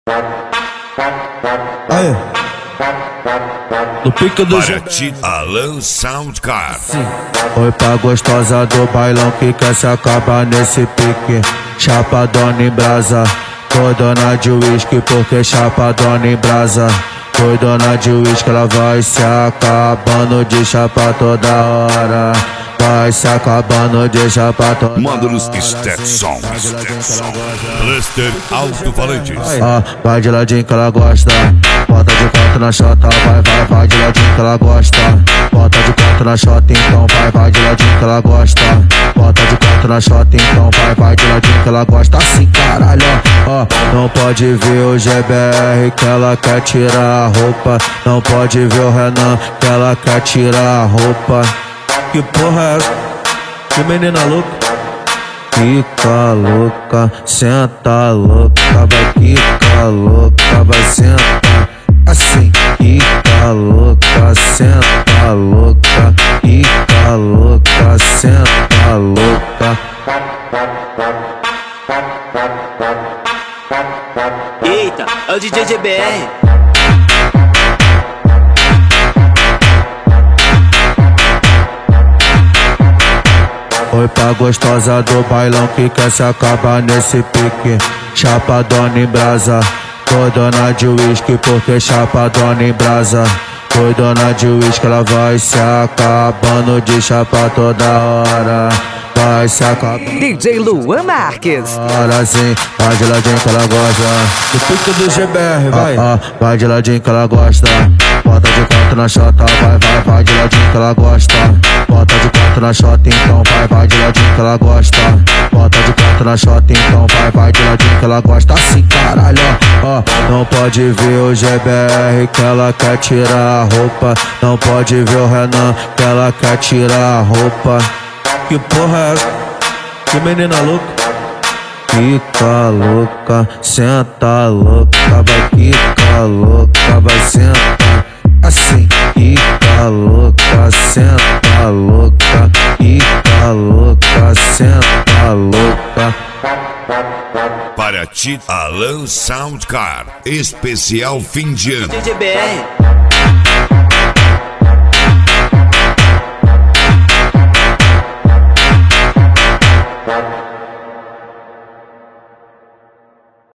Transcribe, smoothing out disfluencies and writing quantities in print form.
Aí, no pique do Paraty, Alan Soundcar. Oi pra gostosa do bailão que quer se acabar nesse pique. Chapadona em brasa, tô dona de uísque porque chapadona em brasa. Tô dona de uísque, ela vai se acabando de chapa toda hora. Vai se acabando de chapa toda hora. Módulos Stetson. Cluster Alto-Falantes. Vai de ladinho que ela gosta. Bota de quatro na chota, vai de ladinho que ela gosta. Bota de quatro na chota, então vai de ladinho que ela gosta. Bota de quatro na chota, então vai de ladinho que ela gosta. Assim, caralho, ó. Não pode ver o GBR que ela quer tirar a roupa. Não pode ver o Renan que ela quer tirar a roupa. Que porra é essa? Que menina louca. Fica louca, senta louca, vai ficar louca, vai sentar assim. Fica louca, senta louca, fica louca, senta louca. Eita, é o DJ GBR. Oi pra gostosa do bailão que quer se acabar nesse pique. Chapadona em brasa, tô dona de uísque porque chapadona em brasa. Tô dona de uísque, ela vai se acabando de chapa toda hora. Vai se acabando. DJ Luan Marques. Agora sim, vai de ladinho que ela gosta. Do pique do GBR, vai. Vai de ladinho que ela gosta. Bota de quatro na chota, vai de ladinho que ela gosta. Bota de quatro na chota, então vai de ladinho que ela gosta. Bota de quatro na chota, então vai de ladinho que ela gosta. Assim, caralho, ó. Não pode ver o GBR que ela quer tirar a roupa. Não pode ver o Renan que ela quer tirar a roupa. Que porra é essa? Que menina louca. Fica louca, senta louca, vai ficar louca, vai sentar assim. Fica louca, senta louca, fica louca, senta louca. Paraty, Alan Soundcar. Especial fim de ano. DJ GBR.